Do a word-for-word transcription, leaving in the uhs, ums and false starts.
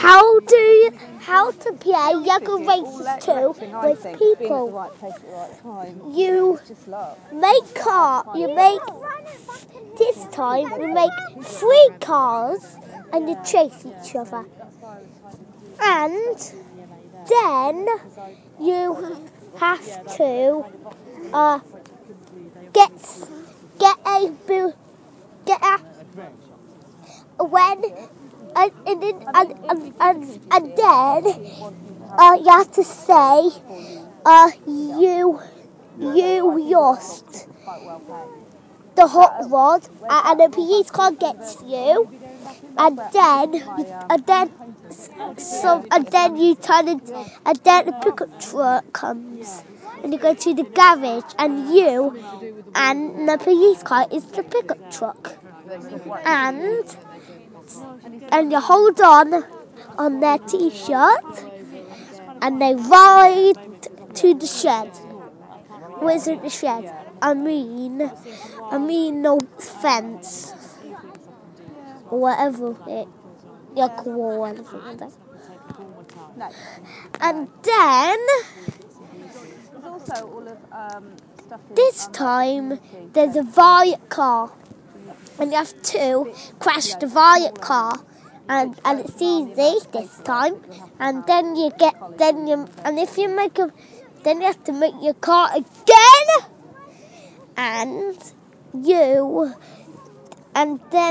How do you, how to play Yoga Races two with people? You make car, you make, this time you make three cars and you chase each other. And then you have to uh, get get a get a when and and and and, and, and then uh, you have to say uh, you you lost the hot rod and the police car gets you, and then and then some and then you turn it and then the pickup truck comes and you go to the garage and you and the police car is the pickup truck, and and you hold on on their t-shirt and they ride to the shed. Where isn't the shed? I mean, I mean no fence or whatever it you call whatever. And then this time there's a riot car, and you have to crash the riot car, and and it's easy this time. And then you get then you and if you make a then you have to make your car again, and you and then